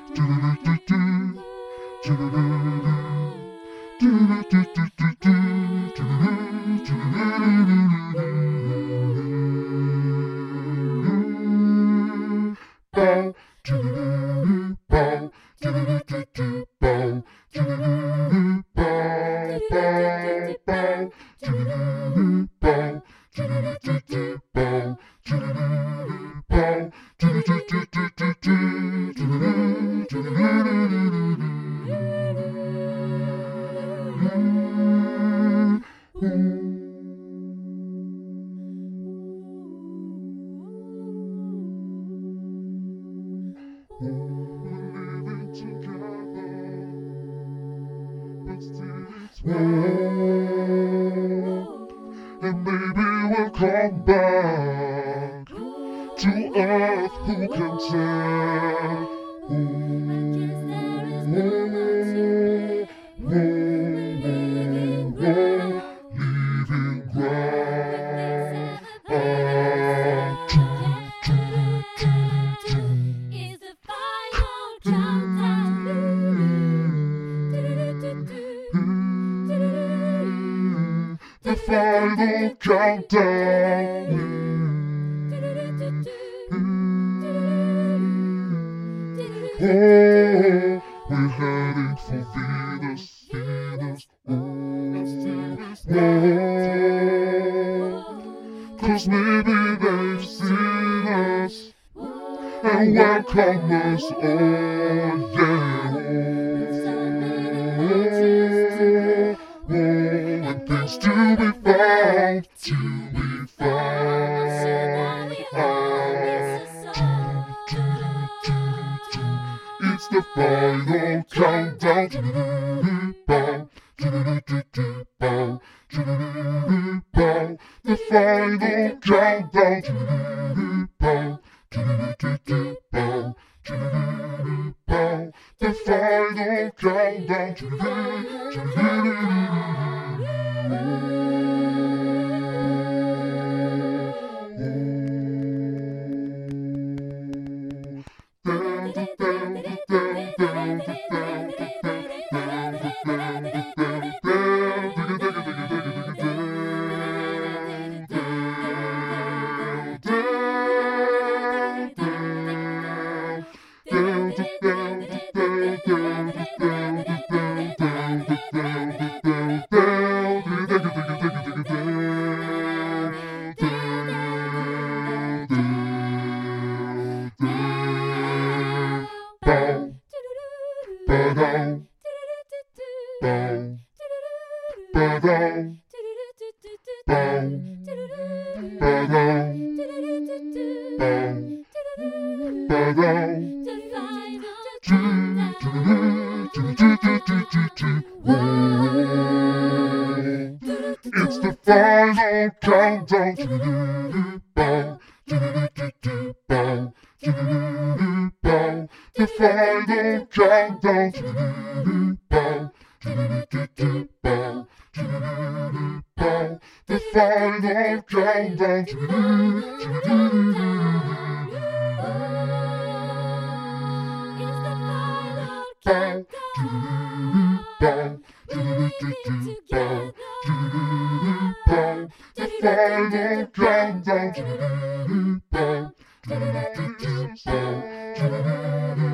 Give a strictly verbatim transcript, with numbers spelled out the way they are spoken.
And maybe we'll come back to earth, who can tell? Ooh, ooh, ooh, ooh, leaving ground. Ah, choo, choo, choo, choo. Is the final countdown. The final countdown. Oh, we're heading for Venus, Venus. Oh, oh, 'cause maybe they've seen us and welcome us. Oh, yeah. Oh, and things to be found, to be found. It's the final countdown. The final countdown. The final It's the final countdown. The final countdown. The final countdown. Bow, Bow, the final countdown.